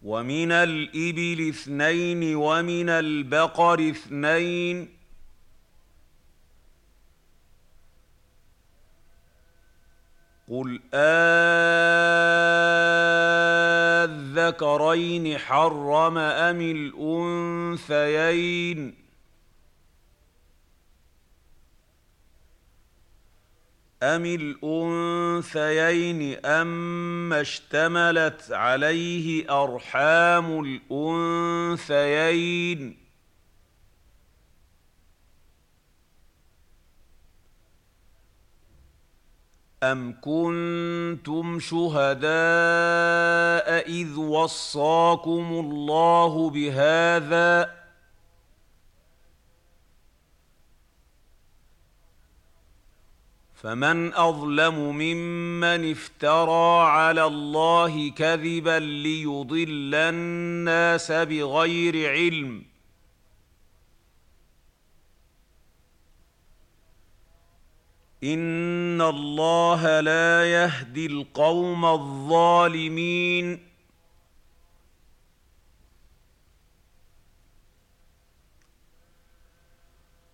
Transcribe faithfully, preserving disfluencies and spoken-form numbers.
ومن الإبل اثنين ومن البقر اثنين قل آلذكرين حرم أم الأنثيين أم الأنثيين أما اشتملت عليه أرحام الأنثيين أم كنتم شهداء إذ وصاكم الله بهذا فمن أظلم ممن افترى على الله كذبا ليضل الناس بغير علم إن الله لا يهدي القوم الظالمين